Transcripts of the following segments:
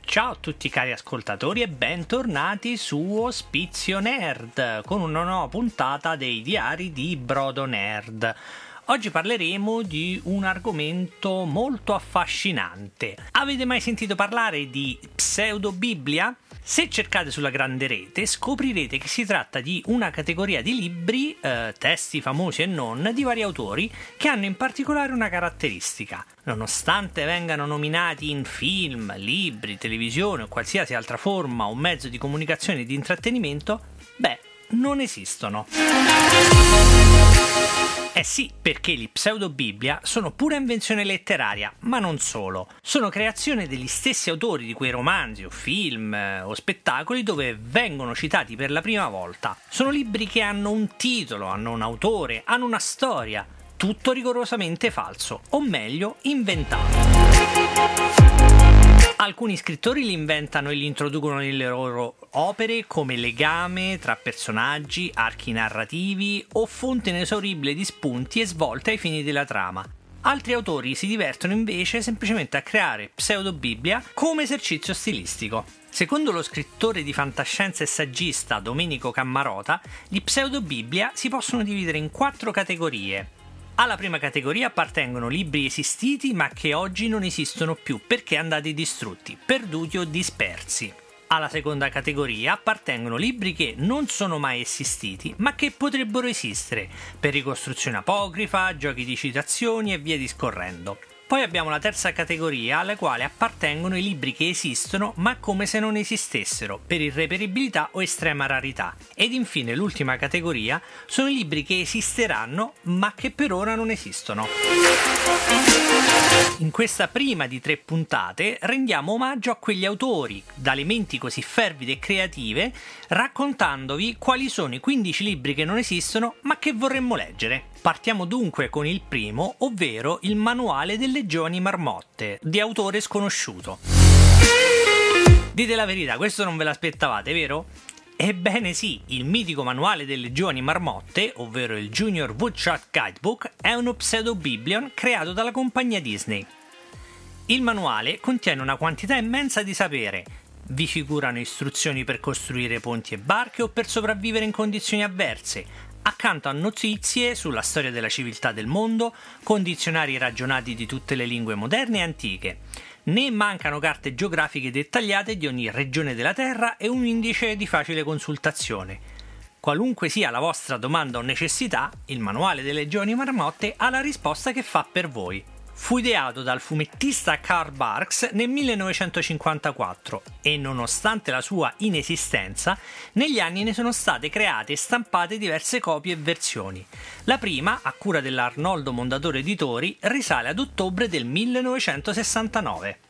Ciao a tutti cari ascoltatori e bentornati su Ospizio Nerd con una nuova puntata dei diari di Brodo Nerd. Oggi parleremo di un argomento molto affascinante. Avete mai sentito parlare di pseudo-Bibbia? Se cercate sulla grande rete scoprirete che si tratta di una categoria di libri, testi famosi e non, di vari autori che hanno in particolare una caratteristica. Nonostante vengano nominati in film, libri, televisione o qualsiasi altra forma o mezzo di comunicazione e di intrattenimento, non esistono. Eh sì, perché gli pseudo-Bibbia sono pura invenzione letteraria, ma non solo. Sono creazione degli stessi autori di quei romanzi o film o spettacoli dove vengono citati per la prima volta. Sono libri che hanno un titolo, hanno un autore, hanno una storia. Tutto rigorosamente falso, o meglio, inventato. Alcuni scrittori li inventano e li introducono nelle loro opere come legame tra personaggi, archi narrativi o fonte inesauribile di spunti e svolte ai fini della trama. Altri autori si divertono invece semplicemente a creare pseudo-Bibbia come esercizio stilistico. Secondo lo scrittore di fantascienza e saggista Domenico Cammarota, gli pseudo-Bibbia si possono dividere in 4 categorie. Alla prima categoria appartengono libri esistiti ma che oggi non esistono più perché andati distrutti, perduti o dispersi. Alla seconda categoria appartengono libri che non sono mai esistiti ma che potrebbero esistere, per ricostruzione apocrifa, giochi di citazioni e via discorrendo. Poi abbiamo la terza categoria alla quale appartengono i libri che esistono ma come se non esistessero, per irreperibilità o estrema rarità. Ed infine l'ultima categoria sono i libri che esisteranno ma che per ora non esistono. In questa prima di 3 puntate rendiamo omaggio a quegli autori dalle menti così fervide e creative, raccontandovi quali sono i 15 libri che non esistono ma che vorremmo leggere. Partiamo dunque con il primo, ovvero il Manuale delle giovani marmotte, di autore sconosciuto. Dite la verità, questo non ve l'aspettavate, vero? Ebbene sì, il mitico Manuale delle giovani marmotte, ovvero il Junior Woodchuck Guidebook, è uno pseudo-biblion creato dalla compagnia Disney. Il manuale contiene una quantità immensa di sapere. Vi figurano istruzioni per costruire ponti e barche o per sopravvivere in condizioni avverse, accanto a notizie sulla storia della civiltà del mondo, con dizionari ragionati di tutte le lingue moderne e antiche. Ne mancano carte geografiche dettagliate di ogni regione della Terra e un indice di facile consultazione. Qualunque sia la vostra domanda o necessità, il Manuale delle giovani marmotte ha la risposta che fa per voi. Fu ideato dal fumettista Karl Barks nel 1954 e nonostante la sua inesistenza, negli anni ne sono state create e stampate diverse copie e versioni. La prima, a cura dell'Arnoldo Mondadori Editori, risale ad ottobre del 1969.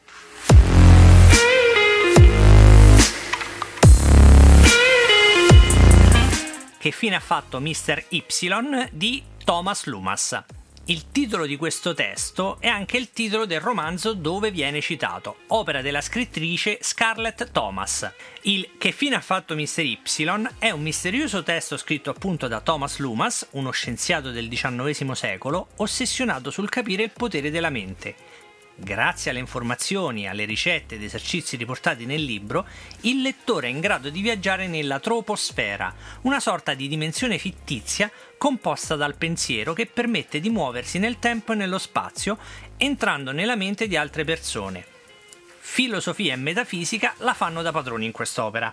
Che fine ha fatto Mr. Y di Thomas Loomis? Il titolo di questo testo è anche il titolo del romanzo dove viene citato, opera della scrittrice Scarlett Thomas. Il Che fine ha fatto Mr. Y è un misterioso testo scritto appunto da Thomas Loomis, uno scienziato del XIX secolo, ossessionato sul capire il potere della mente. Grazie alle informazioni, alle ricette ed esercizi riportati nel libro, il lettore è in grado di viaggiare nella troposfera, una sorta di dimensione fittizia composta dal pensiero che permette di muoversi nel tempo e nello spazio, entrando nella mente di altre persone. Filosofia e metafisica la fanno da padroni in quest'opera.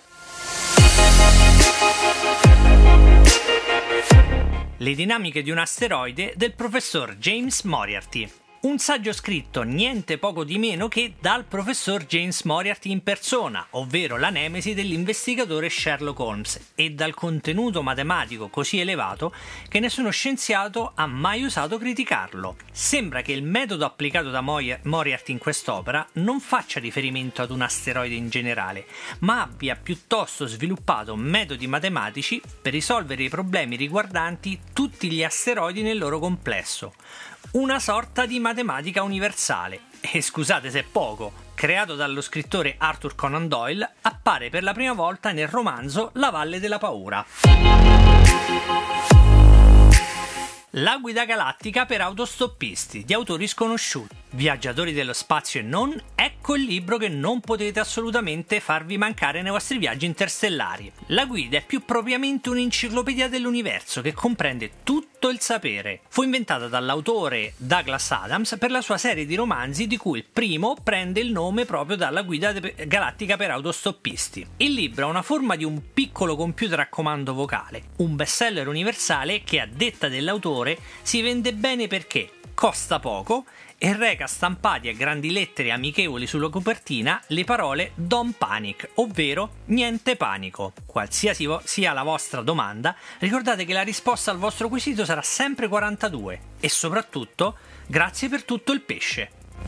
Le dinamiche di un asteroide del professor James Moriarty. Un saggio scritto niente poco di meno che dal professor James Moriarty in persona, ovvero la nemesi dell'investigatore Sherlock Holmes, e dal contenuto matematico così elevato che nessuno scienziato ha mai osato criticarlo. Sembra che il metodo applicato da Moriarty in quest'opera non faccia riferimento ad un asteroide in generale, ma abbia piuttosto sviluppato metodi matematici per risolvere i problemi riguardanti tutti gli asteroidi nel loro complesso. Una sorta di matematica universale, e scusate se è poco, creato dallo scrittore Arthur Conan Doyle, appare per la prima volta nel romanzo La Valle della Paura. La guida galattica per autostoppisti, di autori sconosciuti. Viaggiatori dello spazio e non, ecco il libro che non potete assolutamente farvi mancare nei vostri viaggi interstellari. La guida è più propriamente un'enciclopedia dell'universo che comprende tutto il sapere. Fu inventata dall'autore Douglas Adams per la sua serie di romanzi, di cui il primo prende il nome proprio dalla guida galattica per autostoppisti. Il libro ha una forma di un piccolo computer a comando vocale, un bestseller universale che, a detta dell'autore, si vende bene perché costa poco e reca stampati a grandi lettere amichevoli sulla copertina le parole "Don't panic", ovvero niente panico. Qualsiasi sia la vostra domanda, ricordate che la risposta al vostro quesito sarà sempre 42 e soprattutto grazie per tutto il pesce.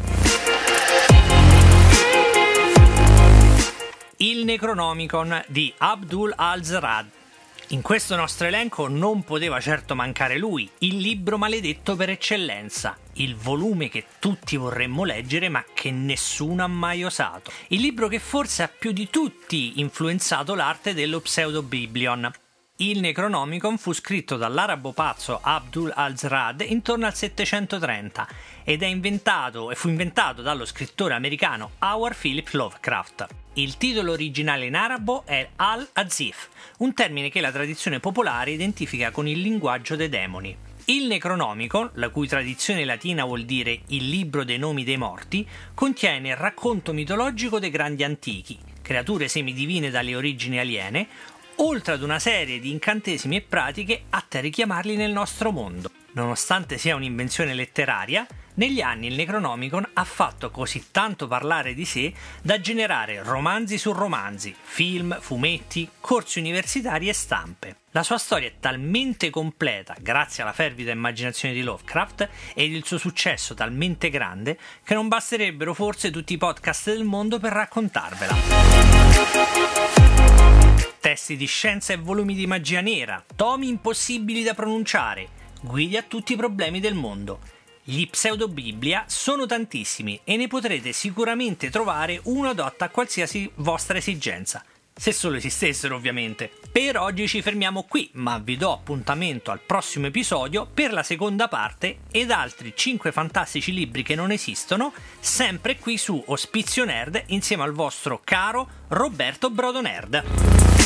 Il Necronomicon di Abdul al-Zrad. In questo nostro elenco non poteva certo mancare lui, il libro maledetto per eccellenza, il volume che tutti vorremmo leggere ma che nessuno ha mai osato, il libro che forse ha più di tutti influenzato l'arte dello pseudo-biblion. Il Necronomicon fu scritto dall'arabo pazzo Abdul al-Zrad intorno al 730 ed fu inventato dallo scrittore americano Howard Phillips Lovecraft. Il titolo originale in arabo è Al-Azif, un termine che la tradizione popolare identifica con il linguaggio dei demoni. Il Necronomicon, la cui tradizione latina vuol dire il libro dei nomi dei morti, contiene il racconto mitologico dei grandi antichi, creature semidivine dalle origini aliene, oltre ad una serie di incantesimi e pratiche atte a richiamarli nel nostro mondo. Nonostante sia un'invenzione letteraria, negli anni il Necronomicon ha fatto così tanto parlare di sé da generare romanzi su romanzi, film, fumetti, corsi universitari e stampe. La sua storia è talmente completa, grazie alla fervida immaginazione di Lovecraft, ed il suo successo talmente grande, che non basterebbero forse tutti i podcast del mondo per raccontarvela. Testi di scienza e volumi di magia nera, tomi impossibili da pronunciare, guide a tutti i problemi del mondo. Gli pseudobiblia sono tantissimi e ne potrete sicuramente trovare uno adatto a qualsiasi vostra esigenza, se solo esistessero ovviamente. Per oggi ci fermiamo qui, ma vi do appuntamento al prossimo episodio per la seconda parte ed altri 5 fantastici libri che non esistono, sempre qui su Ospizio Nerd insieme al vostro caro Roberto Brodo Nerd.